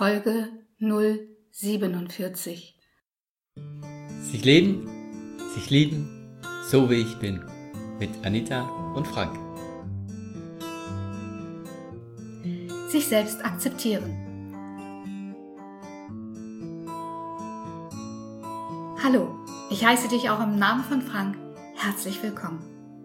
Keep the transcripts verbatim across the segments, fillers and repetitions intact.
Folge null siebenundvierzig. Sich leben, sich lieben, so wie ich bin, mit Anita und Frank. Sich selbst akzeptieren. Hallo, ich heiße dich auch im Namen von Frank herzlich willkommen.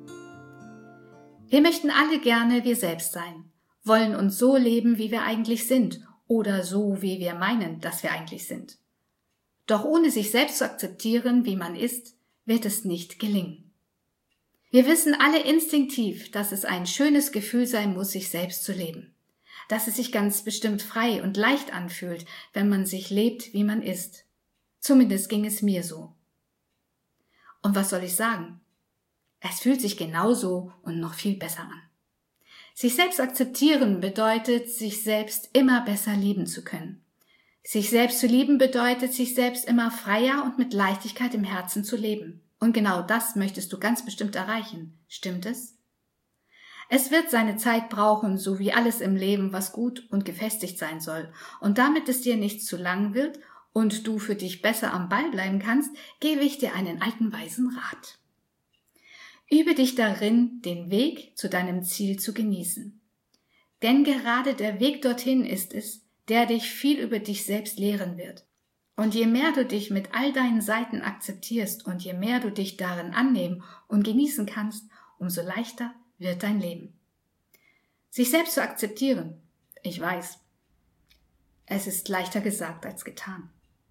Wir möchten alle gerne wir selbst sein, wollen uns so leben, wie wir eigentlich sind oder so, wie wir meinen, dass wir eigentlich sind. Doch ohne sich selbst zu akzeptieren, wie man ist, wird es nicht gelingen. Wir wissen alle instinktiv, dass es ein schönes Gefühl sein muss, sich selbst zu leben. Dass es sich ganz bestimmt frei und leicht anfühlt, wenn man sich lebt, wie man ist. Zumindest ging es mir so. Und was soll ich sagen? Es fühlt sich genauso und noch viel besser an. Sich selbst akzeptieren bedeutet, sich selbst immer besser lieben zu können. Sich selbst zu lieben bedeutet, sich selbst immer freier und mit Leichtigkeit im Herzen zu leben. Und genau das möchtest du ganz bestimmt erreichen. Stimmt es? Es wird seine Zeit brauchen, so wie alles im Leben, was gut und gefestigt sein soll. Und damit es dir nicht zu lang wird und du für dich besser am Ball bleiben kannst, gebe ich dir einen alten weisen Rat. Übe dich darin, den Weg zu deinem Ziel zu genießen. Denn gerade der Weg dorthin ist es, der dich viel über dich selbst lehren wird. Und je mehr du dich mit all deinen Seiten akzeptierst und je mehr du dich darin annehmen und genießen kannst, umso leichter wird dein Leben. Sich selbst zu akzeptieren, ich weiß, es ist leichter gesagt als getan.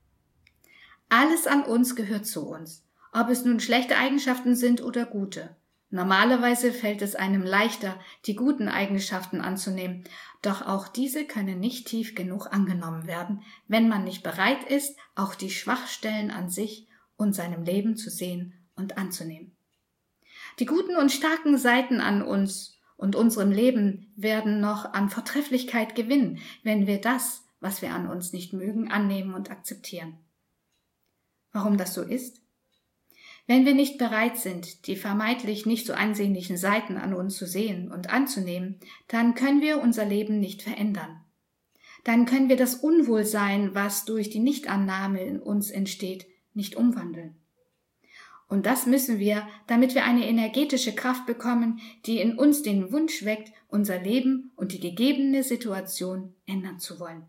Alles an uns gehört zu uns. Ob es nun schlechte Eigenschaften sind oder gute. Normalerweise fällt es einem leichter, die guten Eigenschaften anzunehmen, doch auch diese können nicht tief genug angenommen werden, wenn man nicht bereit ist, auch die Schwachstellen an sich und seinem Leben zu sehen und anzunehmen. Die guten und starken Seiten an uns und unserem Leben werden noch an Vortrefflichkeit gewinnen, wenn wir das, was wir an uns nicht mögen, annehmen und akzeptieren. Warum das so ist? Wenn wir nicht bereit sind, die vermeintlich nicht so ansehnlichen Seiten an uns zu sehen und anzunehmen, dann können wir unser Leben nicht verändern. Dann können wir das Unwohlsein, was durch die Nichtannahme in uns entsteht, nicht umwandeln. Und das müssen wir, damit wir eine energetische Kraft bekommen, die in uns den Wunsch weckt, unser Leben und die gegebene Situation ändern zu wollen.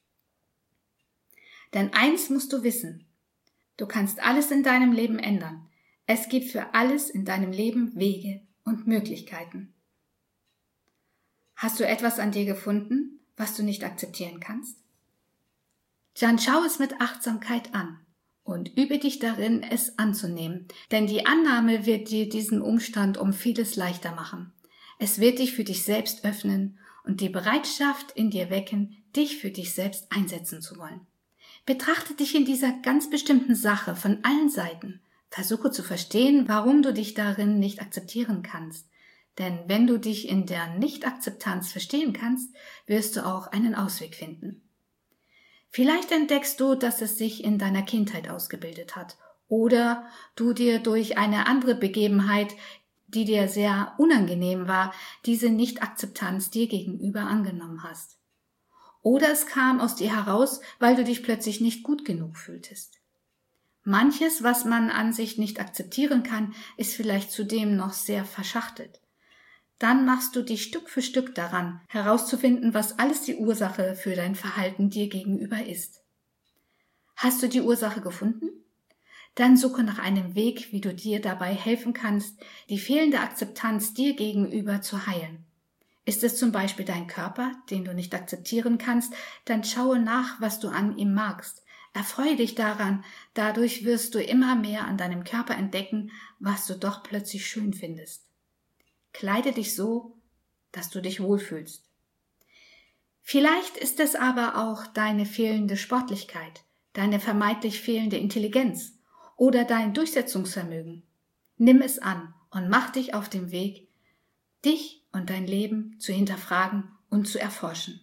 Denn eins musst du wissen: Du kannst alles in deinem Leben ändern. Es gibt für alles in deinem Leben Wege und Möglichkeiten. Hast du etwas an dir gefunden, was du nicht akzeptieren kannst? Dann schau es mit Achtsamkeit an und übe dich darin, es anzunehmen, denn die Annahme wird dir diesen Umstand um vieles leichter machen. Es wird dich für dich selbst öffnen und die Bereitschaft in dir wecken, dich für dich selbst einsetzen zu wollen. Betrachte dich in dieser ganz bestimmten Sache von allen Seiten. Versuche zu verstehen, warum du dich darin nicht akzeptieren kannst. Denn wenn du dich in der Nicht-Akzeptanz verstehen kannst, wirst du auch einen Ausweg finden. Vielleicht entdeckst du, dass es sich in deiner Kindheit ausgebildet hat. Oder du dir durch eine andere Begebenheit, die dir sehr unangenehm war, diese Nicht-Akzeptanz dir gegenüber angenommen hast. Oder es kam aus dir heraus, weil du dich plötzlich nicht gut genug fühltest. Manches, was man an sich nicht akzeptieren kann, ist vielleicht zudem noch sehr verschachtelt. Dann machst du dich Stück für Stück daran, herauszufinden, was alles die Ursache für dein Verhalten dir gegenüber ist. Hast du die Ursache gefunden? Dann suche nach einem Weg, wie du dir dabei helfen kannst, die fehlende Akzeptanz dir gegenüber zu heilen. Ist es zum Beispiel dein Körper, den du nicht akzeptieren kannst, dann schaue nach, was du an ihm magst. Erfreue dich daran, dadurch wirst du immer mehr an deinem Körper entdecken, was du doch plötzlich schön findest. Kleide dich so, dass du dich wohlfühlst. Vielleicht ist es aber auch deine fehlende Sportlichkeit, deine vermeintlich fehlende Intelligenz oder dein Durchsetzungsvermögen. Nimm es an und mach dich auf den Weg, dich und dein Leben zu hinterfragen und zu erforschen.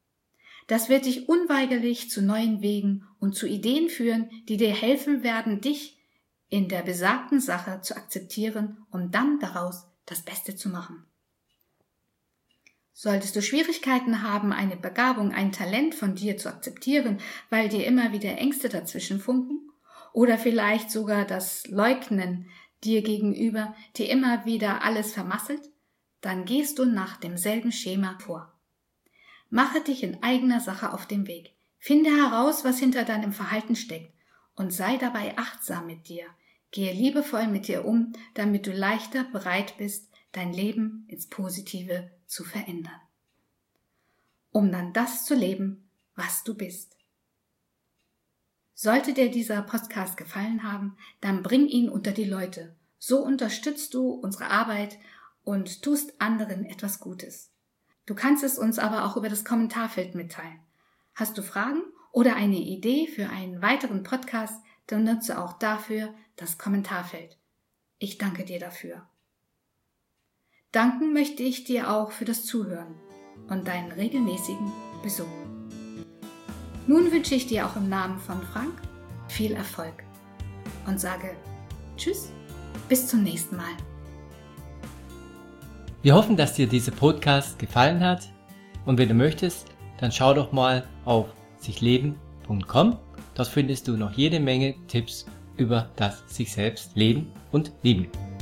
Das wird dich unweigerlich zu neuen Wegen und zu Ideen führen, die dir helfen werden, dich in der besagten Sache zu akzeptieren, um dann daraus das Beste zu machen. Solltest du Schwierigkeiten haben, eine Begabung, ein Talent von dir zu akzeptieren, weil dir immer wieder Ängste dazwischen funken? Oder vielleicht sogar das Leugnen dir gegenüber dir immer wieder alles vermasselt? Dann gehst du nach demselben Schema vor. Mache dich in eigener Sache auf den Weg. Finde heraus, was hinter deinem Verhalten steckt und sei dabei achtsam mit dir. Gehe liebevoll mit dir um, damit du leichter bereit bist, dein Leben ins Positive zu verändern. Um dann das zu leben, was du bist. Sollte dir dieser Podcast gefallen haben, dann bring ihn unter die Leute. So unterstützt du unsere Arbeit und tust anderen etwas Gutes. Du kannst es uns aber auch über das Kommentarfeld mitteilen. Hast du Fragen oder eine Idee für einen weiteren Podcast, dann nutze auch dafür das Kommentarfeld. Ich danke dir dafür. Danken möchte ich dir auch für das Zuhören und deinen regelmäßigen Besuch. Nun wünsche ich dir auch im Namen von Frank viel Erfolg und sage Tschüss, bis zum nächsten Mal. Wir hoffen, dass dir dieser Podcast gefallen hat und wenn du möchtest, dann schau doch mal auf sichleben punkt com. Dort findest du noch jede Menge Tipps über das sich selbst leben und lieben.